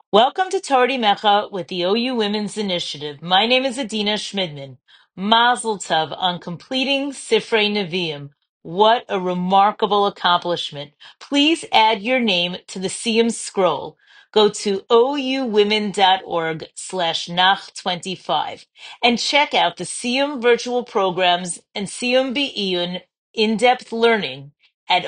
Welcome to Torah Mecha with the OU Women's Initiative. My name is Adina Schmidman. Mazel Tov on completing Sifrei Nevi'im. What a remarkable accomplishment. Please add your name to the Siyum scroll. Go to ouwomen.org/nach25 and check out the Siyum virtual programs and Siyum Be'iyun in-depth learning at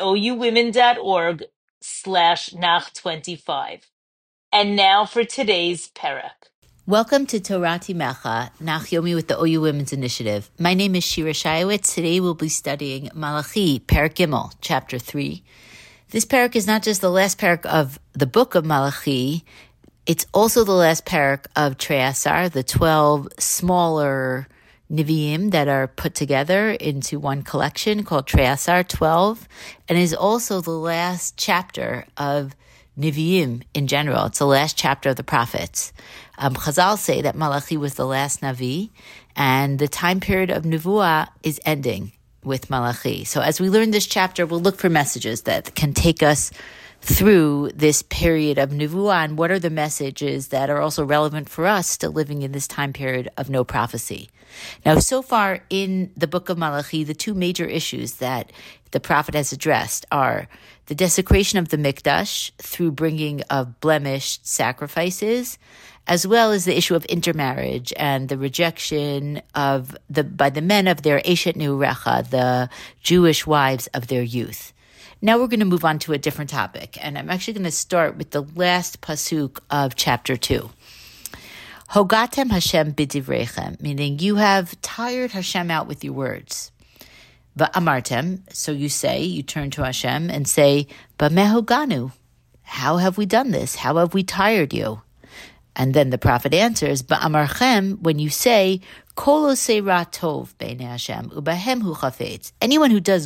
ouwomen.org/nach25. And now for today's parak. Welcome to Torati Mecha, Nach Yomi with the OU Women's Initiative. My name is Shira Shayowitz. Today we'll be studying Malachi, Parak Gimel, Chapter 3. This parak is not just the last parak of the book of Malachi, it's also the last parak of Trei-Asar, the 12 smaller Nevi'im that are put together into one collection called Trei-Asar 12, and is also the last chapter of Nevi'im in general. It's the last chapter of the prophets. Chazal say that Malachi was the last Navi, and the time period of Nevuah is ending with Malachi. So as we learn this chapter, we'll look for messages that can take us through this period of Nevuah, and what are the messages that are also relevant for us still living in this time period of no prophecy. Now, so far in the book of Malachi, the two major issues that the prophet has addressed are the desecration of the Mikdash through bringing of blemished sacrifices, as well as the issue of intermarriage and the rejection of by the men of their Eshet Neurecha, the Jewish wives of their youth. Now we're going to move on to a different topic, and I'm actually going to start with the last pasuk of chapter 2. Hogatem Hashem b'divrechem, meaning you have tired Hashem out with your words. Va'amartem, so you turn to Hashem and say, Bameh hoganu, how have we done this? How have we tired you? And then the prophet answers, Ba'amarchem, when you say, Kol osei ra tov b'nei Hashem, ubahem hu chafetz. Anyone who does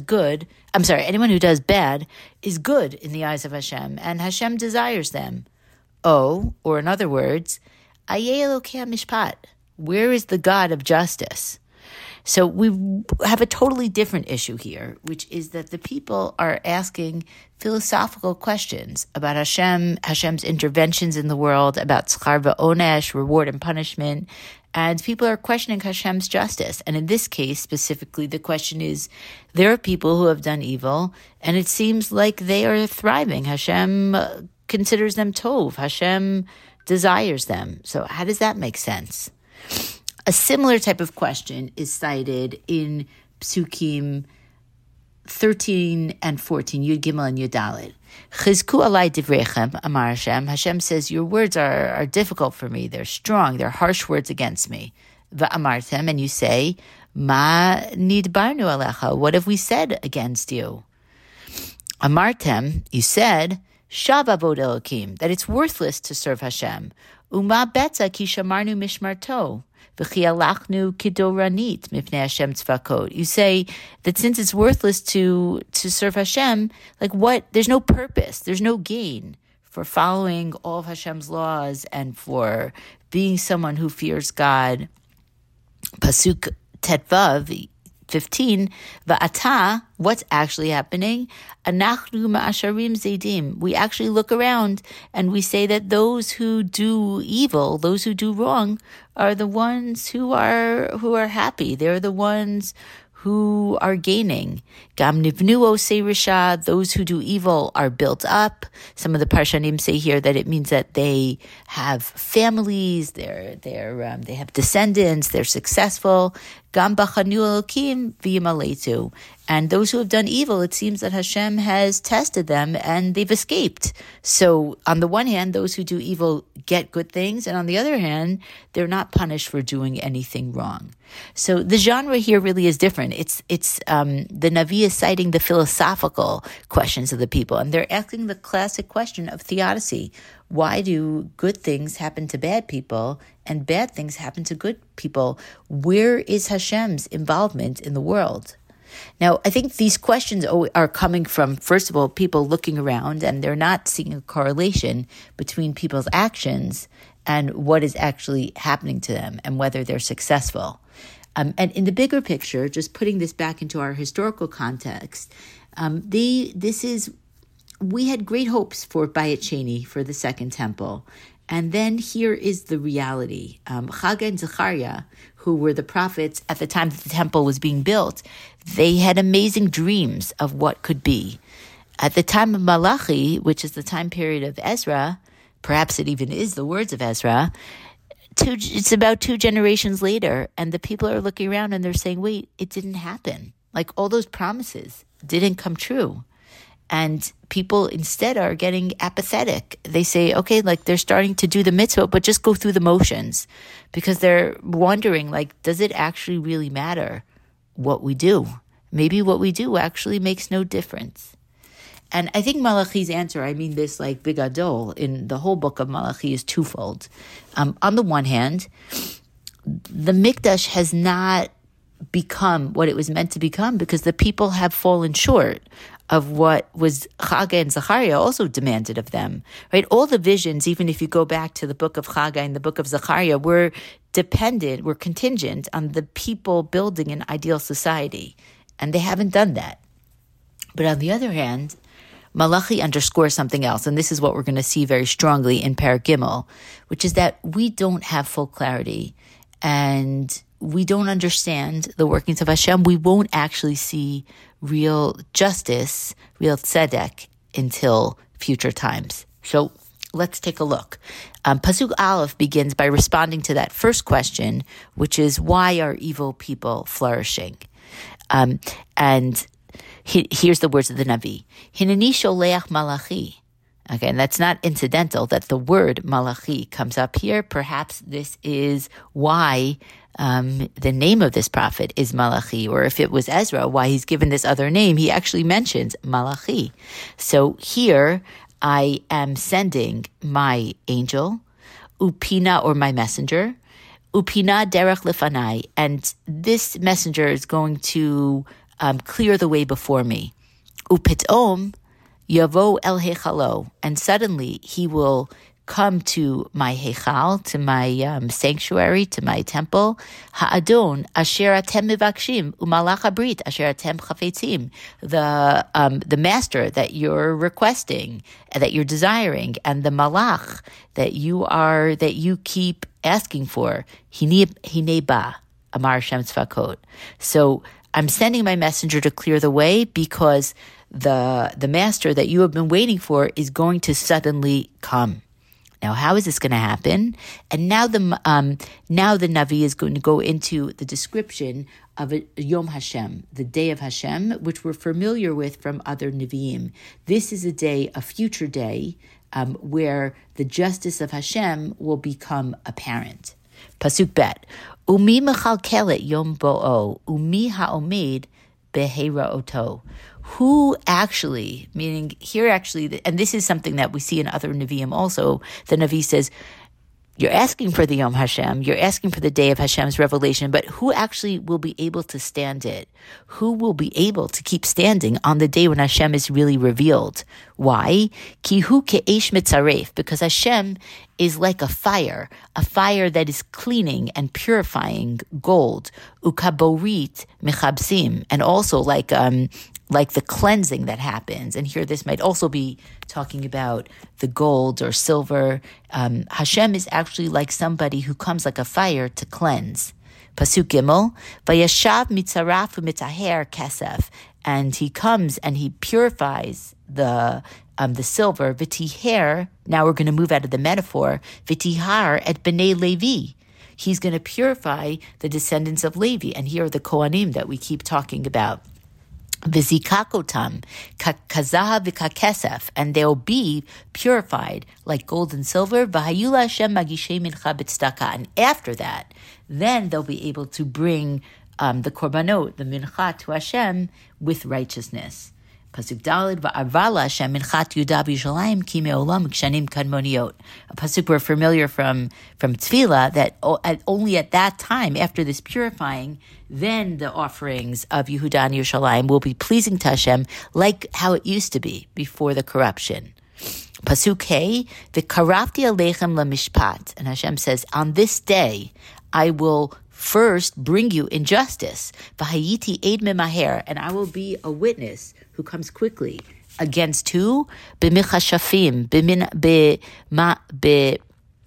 bad is good in the eyes of Hashem, and Hashem desires them. Or in other words, Ayeh Elokei HaMishpat, where is the God of justice? So we have a totally different issue here, which is that the people are asking philosophical questions about Hashem's interventions in the world, about tzchar va'onesh, reward and punishment, and people are questioning Hashem's justice. And in this case, specifically, the question is, there are people who have done evil, and it seems like they are thriving. Hashem considers them tov. Hashem desires them. So how does that make sense? A similar type of question is cited in Psukim 13 and 14, Yud Gimel and Yud Dalet. Chizku alai divrechem, amar Hashem. Hashem says, your words are difficult for me. They're strong. They're harsh words against me. Va'amartem, and you say, Ma nidbarnu alecha. What have we said against you? Amartem, you said, Shav avod Elokim, that it's worthless to serve Hashem. Uma betza ki shamarnu mishmarto. You say that since it's worthless to serve Hashem, like what? There's no purpose, there's no gain for following all of Hashem's laws and for being someone who fears God. Pasuk Tetvav 15, Va'ata, what's actually happening? Anachnu ma'asharim zaidim. We actually look around and we say that those who do evil, those who do wrong, are the ones who are happy. They're the ones who are gaining. Gam nivnu osei risha, those who do evil are built up. Some of the Parshanim say here that it means that they have families, they have descendants, they're successful. Gam bachanu elokim v'yimaletu. And those who have done evil, it seems that Hashem has tested them and they've escaped. So on the one hand, those who do evil get good things, and on the other hand, they're not punished for doing anything wrong. So the genre here really is different. It's the Navi is citing the philosophical questions of the people, and they're asking the classic question of theodicy. Why do good things happen to bad people and bad things happen to good people? Where is Hashem's involvement in the world? Now, I think these questions are coming from, first of all, people looking around, and they're not seeing a correlation between people's actions and what is actually happening to them and whether they're successful. And in the bigger picture, just putting this back into our historical context, we had great hopes for Bayit Sheni, for the Second Temple. And then here is the reality. Haggai and Zechariah, who were the prophets at the time that the temple was being built, they had amazing dreams of what could be. At the time of Malachi, which is the time period of Ezra, perhaps it even is the words of Ezra, it's about 2 generations later, and the people are looking around and they're saying, wait, it didn't happen. Like all those promises didn't come true. And people instead are getting apathetic. They say, okay, like they're starting to do the mitzvah, but just go through the motions, because they're wondering, like, does it actually really matter what we do? Maybe what we do actually makes no difference. And I think Malachi's answer, I mean this like bigadol, in the whole book of Malachi, is twofold. On the one hand, the Mikdash has not become what it was meant to become because the people have fallen short of what was Haggai and Zechariah also demanded of them, right? All the visions, even if you go back to the book of Haggai and the book of Zechariah, were contingent on the people building an ideal society, and they haven't done that. But on the other hand, Malachi underscores something else, and this is what we're going to see very strongly in Perek Gimel, which is that we don't have full clarity, and we don't understand the workings of Hashem. We won't actually see real justice, real tzedek, until future times. So let's take a look. Pasuk Aleph begins by responding to that first question, which is, why are evil people flourishing? And here's the words of the Navi. Hineni sholeach malachi. Okay, and that's not incidental that the word malachi comes up here. Perhaps this is why the name of this prophet is Malachi, or if it was Ezra, why he's given this other name, he actually mentions Malachi. So here, I am sending my angel, Upina, or my messenger, Upina derech lefanai, and this messenger is going to clear the way before me. Upitom yavo el heichalo, and suddenly he will come to my heichal, to my sanctuary, to my temple. Ha'adon asher atem mivakshim umalach habrit asher atem chafetzim, the master that you're requesting, that you're desiring, and the malach that you keep asking for. Hine ba amar Hashem tzvakot. So I'm sending my messenger to clear the way because the master that you have been waiting for is going to suddenly come. Now, how is this going to happen? And now the Navi is going to go into the description of Yom Hashem, the day of Hashem, which we're familiar with from other Nevi'im. This is a future day, where the justice of Hashem will become apparent. Pasuk Bet. Umi mechalkelet yom bo'o, umi ha'omed behera oto. Who actually, meaning here actually, and this is something that we see in other Nevi'im also, the Navi says, you're asking for the Yom Hashem, you're asking for the day of Hashem's revelation, but who actually will be able to stand it? Who will be able to keep standing on the day when Hashem is really revealed? Why? Ki hu ke'esh mitzaref, because Hashem is like a fire that is cleaning and purifying gold. Ukaborit mechabsim, and also like the cleansing that happens. And here this might also be talking about the gold or silver. Hashem is actually like somebody who comes like a fire to cleanse. Pasuk Gimel, Vayashav mitzaraf u'mitaher kesef, and he comes and he purifies the silver. V'tiher, now we're going to move out of the metaphor, V'tihar et b'nei Levi. He's going to purify the descendants of Levi. And here are the Kohanim that we keep talking about. V'zikakotam kazahav v'kakesef, and they'll be purified like gold and silver. V'hayula Hashem magishay mincha b'tzedakah, and after that, then they'll be able to bring the korbanot, the mincha, to Hashem with righteousness. Pasuk Daled, Va'avala Hashem minchat Yudah b'Yerushalayim ki me'olam kshanim kadmoniot. A pasuk we're familiar from Tefillah, that only at that time, after this purifying, then the offerings of Yehudah and Yerushalayim will be pleasing to Hashem, like how it used to be before the corruption. Pasuk Hey, V'karafti aleichem lemishpat, and Hashem says, on this day, I will first bring you in justice. V'hayiti eid memaher, and I will be a witness who comes quickly. Against who? B'michashafim,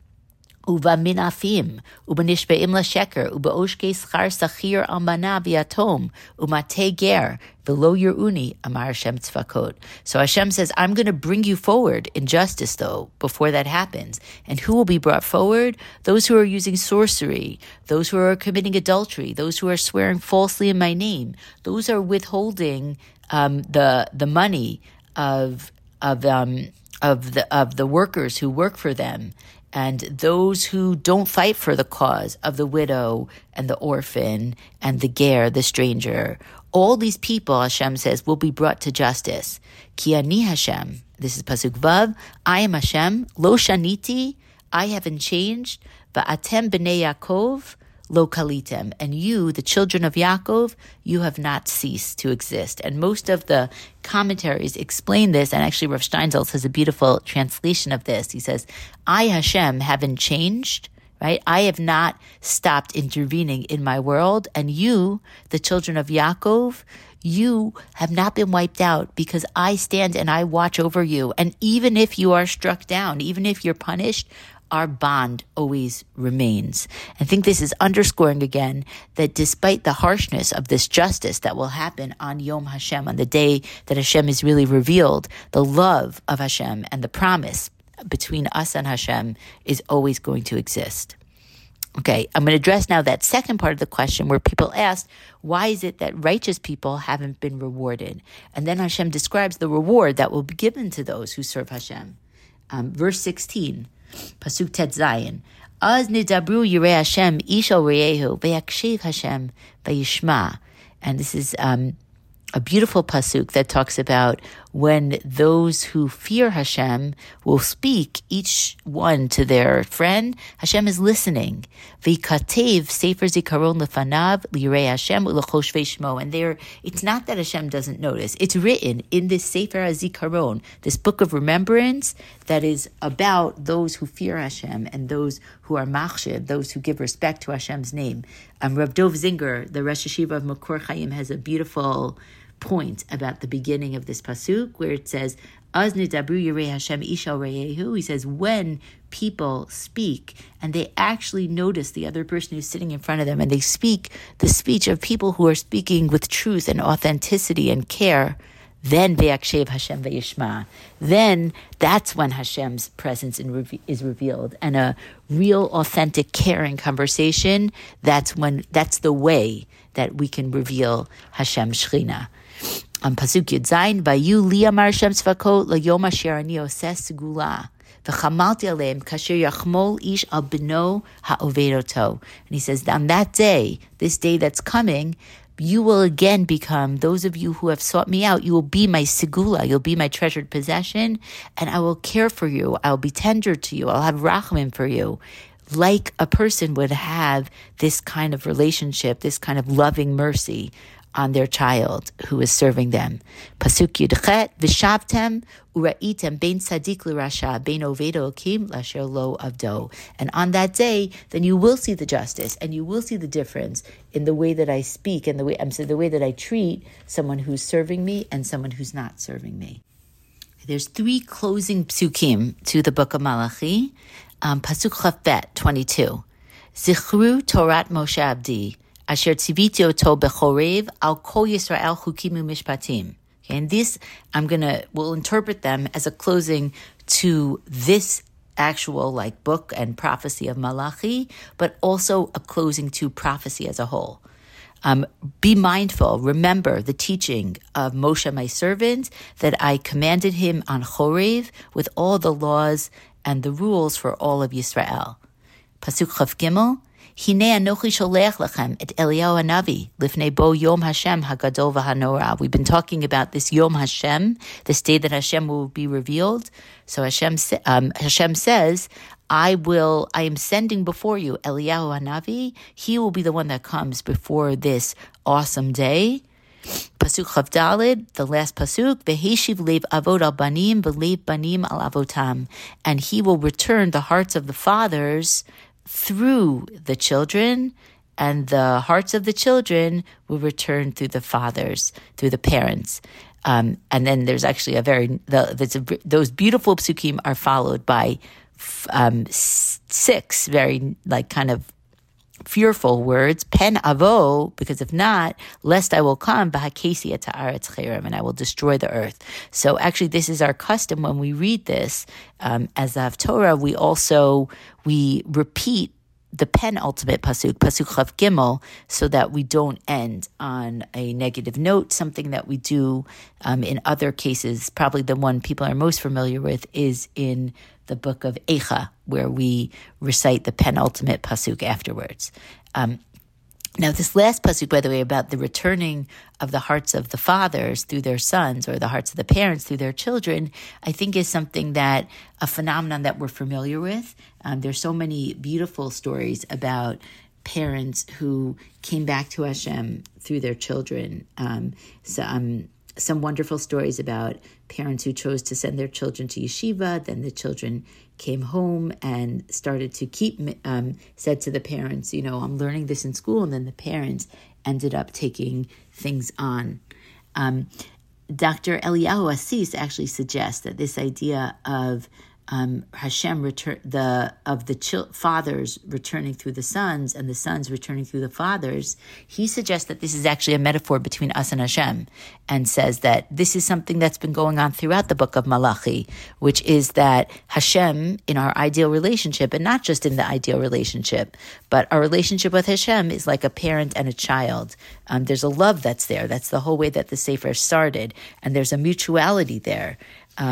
Uva-minafim, uba-nishbe'im la-sheker, uba-oshke schar sachir almana v'yatom, umate ger, v'lo yir'uni, amar Hashem tzvakot. So Hashem says, I'm going to bring you forward in justice, though, before that happens. And who will be brought forward? Those who are using sorcery, those who are committing adultery, those who are swearing falsely in my name, those are withholding the money of the workers who work for them, and those who don't fight for the cause of the widow and the orphan and the ger, the stranger. All these people, Hashem says, will be brought to justice. Ki ani Hashem. This is Pasuk Vav. I am Hashem. Lo shaniti. I haven't changed. Va'atem b'nei Yaakov. Lo kalitem. And you, the children of Yaakov, you have not ceased to exist. And most of the commentaries explain this, and actually Rav Steinsaltz has a beautiful translation of this. He says, I, Hashem, haven't changed, right? I have not stopped intervening in my world, and you, the children of Yaakov, you have not been wiped out, because I stand and I watch over you. And even if you are struck down, even if you're punished, our bond always remains. I think this is underscoring again that despite the harshness of this justice that will happen on Yom Hashem, on the day that Hashem is really revealed, the love of Hashem and the promise between us and Hashem is always going to exist. Okay, I'm going to address now that second part of the question where people asked, why is it that righteous people haven't been rewarded? And then Hashem describes the reward that will be given to those who serve Hashem. Verse 16, Pasuk Tet Zayin. Az nidabru yirei Hashem ish al reyehu veyakshiv Hashem vayishma. And this is a beautiful pasuk that talks about when those who fear Hashem will speak, each one to their friend. Hashem is listening. V'katev sefer zikaron lefanav lirei Hashem u'lechoshvei shmo. And there, it's not that Hashem doesn't notice. It's written in this sefer zikaron, this book of remembrance that is about those who fear Hashem and those who are machshiv, those who give respect to Hashem's name. Rav Dov Zinger, the Rosh Hashiva of Makor Chaim, has a beautiful point about the beginning of this pasuk where it says, Az nidabru yirei Hashem ish al reyehu. He says, when people speak and they actually notice the other person who's sitting in front of them, and they speak the speech of people who are speaking with truth and authenticity and care, then ve'akshev Hashem ve'yishma. Then that's when Hashem's presence is revealed, and a real, authentic, caring conversation. That's the way that we can reveal Hashem's Shechina. Pasuk Yud Zayin, Vayu li amar Hashem tzvakot layom asher ani oseh segula v'chamalti aleim kasher yachmol ish al beno ha'oved oto. And he says, on that day, this day that's coming, you will again become, those of you who have sought me out, you will be my segula, you'll be my treasured possession, and I will care for you, I'll be tender to you, I'll have rachamim for you, like a person would have this kind of relationship, this kind of loving mercy on their child who is serving them. Pasuk Yudchet, V'shavtem u'ra'item bein tzadik l'rasha bein oved elokim l'asher lo avdo. And on that day, then you will see the justice, and you will see the difference in the way that I speak and the way that I treat someone who's serving me and someone who's not serving me. There's 3 closing psukim to the book of Malachi. Pasuk Chaf Bet 22. Zichru Torat Moshe Abdi, Asher tziviti oto bechorev al kol Yisrael chukim u'mishpatim. Okay, and this, we'll interpret them as a closing to this actual book and prophecy of Malachi, but also a closing to prophecy as a whole. Be mindful, remember the teaching of Moshe, my servant, that I commanded him on Chorev with all the laws and the rules for all of Yisrael. Pasuk Chaf Gimel, Hinei anochi sholech lechem et Eliyahu hanavi lifnei bo Yom Hashem hagadol v'hanora. We've been talking about this Yom Hashem, this day that Hashem will be revealed. So Hashem says, I am sending before you Eliyahu hanavi. He will be the one that comes before this awesome day. Pasuk Chav Daled, the last pasuk, V'heshiv lev avod al banim v'lev banim al avotam. And he will return the hearts of the fathers through the children, and the hearts of the children will return through the fathers, through the parents. And then there's actually those beautiful psukim are followed by six very kind of fearful words, pen avo, because if not, lest I will come, b'hakesia ta'aretz cherem, and I will destroy the earth. So actually, this is our custom when we read this as the Haftorah. We repeat the penultimate pasuk Chav Gimel, so that we don't end on a negative note. Something that we do in other cases, probably the one people are most familiar with, is in the book of Eicha, where we recite the penultimate pasuk afterwards. Now, this last pasuk, by the way, about the returning of the hearts of the fathers through their sons, or the hearts of the parents through their children, I think is something that, a phenomenon that we're familiar with. There's so many beautiful stories about parents who came back to Hashem through their children. Some wonderful stories about parents who chose to send their children to yeshiva, then the children came home and started to said to the parents, I'm learning this in school, and then the parents ended up taking things on. Dr. Eliyahu Assis actually suggests that this idea of Hashem fathers returning through the sons and the sons returning through the fathers, he suggests that this is actually a metaphor between us and Hashem, and says that this is something that's been going on throughout the book of Malachi, which is that Hashem, in our ideal relationship, and not just in the ideal relationship, but our relationship with Hashem is like a parent and a child. There's a love that's there. That's the whole way that the Sefer started, and there's a mutuality there.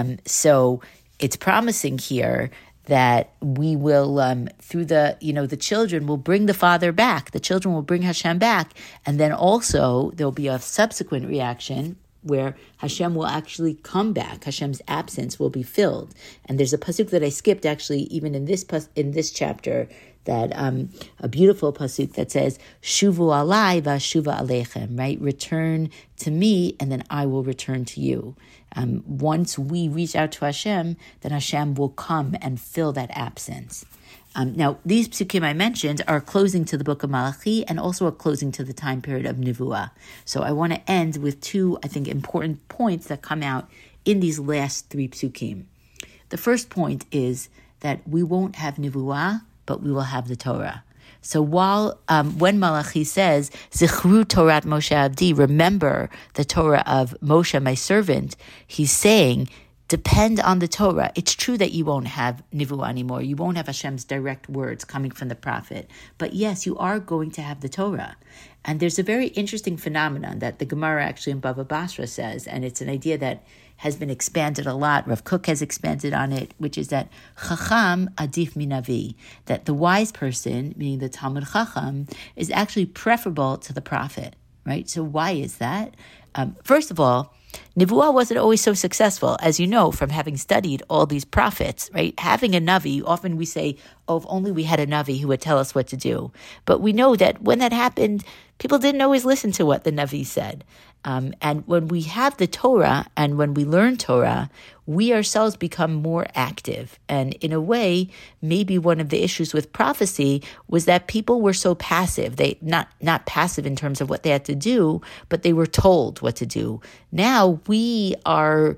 So it's promising here that we will, through the children will bring the father back. The children will bring Hashem back. And then also there'll be a subsequent reaction where Hashem will actually come back. Hashem's absence will be filled. And there's a pasuk that I skipped actually, even in this chapter, that a beautiful pasuk that says, Shuvu alai v'ashuva aleichem, right? Return to me, and then I will return to you. Once we reach out to Hashem, then Hashem will come and fill that absence. Now, these psukim I mentioned are closing to the book of Malachi and also a closing to the time period of Nevuah. So I want to end with two, I think, important points that come out in these last three psukim. The first point is that we won't have Nevuah, but we will have the Torah. So when Malachi says, Zichru Torat Moshe Abdi, remember the Torah of Moshe, my servant, he's saying, depend on the Torah. It's true that you won't have Nivuah anymore. You won't have Hashem's direct words coming from the prophet. But yes, you are going to have the Torah. And there's a very interesting phenomenon that the Gemara actually in Bava Basra says, and it's an idea that has been expanded a lot. Rav Kook has expanded on it, which is that Chacham adif minavi, that the wise person, meaning the Talmud Chacham, is actually preferable to the prophet, right? So why is that? First of all, Nevuah wasn't always so successful, as you know, from having studied all these prophets, right? Having a Navi, often we say, oh, if only we had a Navi who would tell us what to do. But we know that when that happened, people didn't always listen to what the Navi said. And when we have the Torah and when we learn Torah, we ourselves become more active. And in a way, maybe one of the issues with prophecy was that people were so passive. They not passive in terms of what they had to do, but they were told what to do. Now we are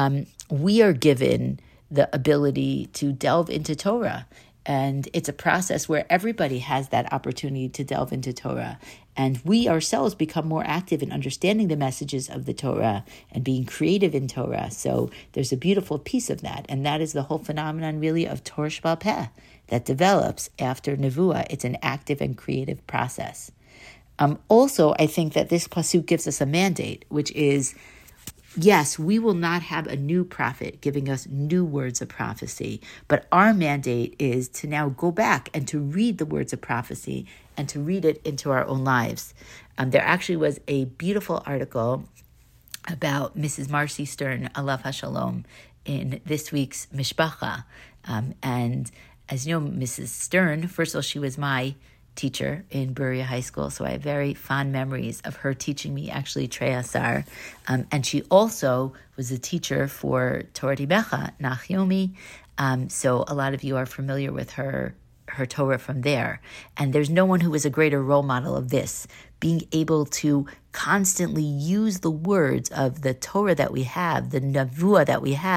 given the ability to delve into Torah. And it's a process where everybody has that opportunity to delve into Torah. And we ourselves become more active in understanding the messages of the Torah and being creative in Torah. So there's a beautiful piece of that. And that is the whole phenomenon really of Torah Sheba'al Peh that develops after Nevuah. It's an active and creative process. Also, I think that this pasuk gives us a mandate, which is, yes, we will not have a new prophet giving us new words of prophecy, but our mandate is to now go back and to read the words of prophecy and to read it into our own lives. There actually was a beautiful article about Mrs. Marcy Stern, Alav HaShalom, in this week's Mishpacha. And as you know, Mrs. Stern, first of all, she was my teacher in Berea High School, so I have very fond memories of her teaching me actually Trei Asar. And she also was a teacher for Torah Tibecha, Nachyomi. So a lot of you are familiar with her Torah from there. And there's no one who is a greater role model of this, being able to constantly use the words of the Torah that we have, the Nevuah that we have,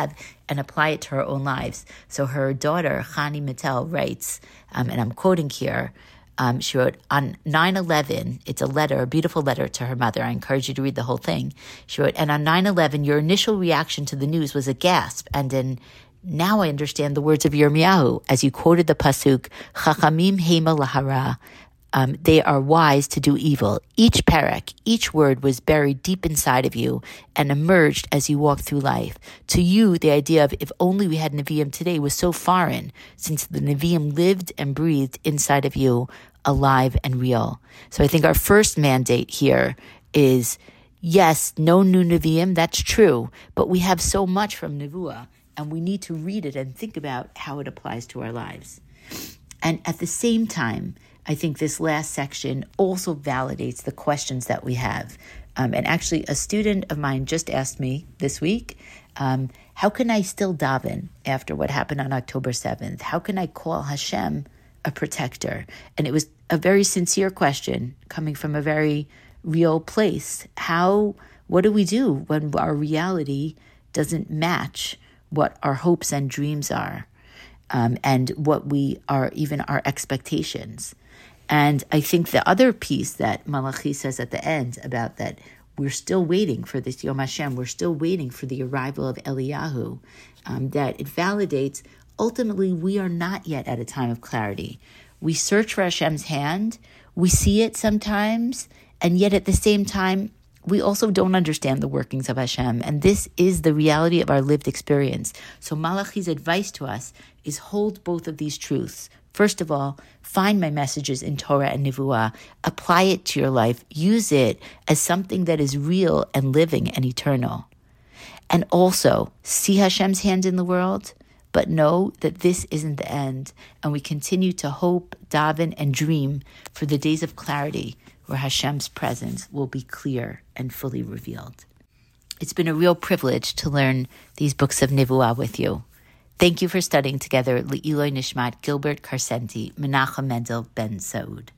and apply it to our own lives. So her daughter, Chani Mattel, writes, and I'm quoting here, she wrote, on 9/11, it's a letter, a beautiful letter to her mother. I encourage you to read the whole thing. She wrote, and on 9/11, your initial reaction to the news was a gasp. And then now I understand the words of Yirmiyahu, as you quoted the pasuk, Chachamim Hema Lahara, they are wise to do evil. Each parak, each word was buried deep inside of you and emerged as you walked through life. To you, the idea of if only we had Nevi'im today was so foreign, since the Nevi'im lived and breathed inside of you, alive and real. So I think our first mandate here is, yes, no new Nevi'im, that's true, but we have so much from Nevuah, and we need to read it and think about how it applies to our lives. And at the same time, I think this last section also validates the questions that we have. And actually, a student of mine just asked me this week, how can I still daven after what happened on October 7th? How can I call Hashem a protector? And it was a very sincere question coming from a very real place. What do we do when our reality doesn't match what our hopes and dreams are, and what we are, even our expectations? And I think the other piece that Malachi says at the end about that we're still waiting for this Yom Hashem, we're still waiting for the arrival of Eliyahu, that it validates, ultimately, we are not yet at a time of clarity. We search for Hashem's hand, we see it sometimes, and yet at the same time, we also don't understand the workings of Hashem. And this is the reality of our lived experience. So Malachi's advice to us is hold both of these truths. First of all, find my messages in Torah and Nevuah, apply it to your life, use it as something that is real and living and eternal. And also, see Hashem's hand in the world, but know that this isn't the end, and we continue to hope, daven, and dream for the days of clarity where Hashem's presence will be clear and fully revealed. It's been a real privilege to learn these books of Nevuah with you. Thank you for studying together Le'iloi Nishmat Gilbert Carcenti, Menachem Mendel Ben Saud.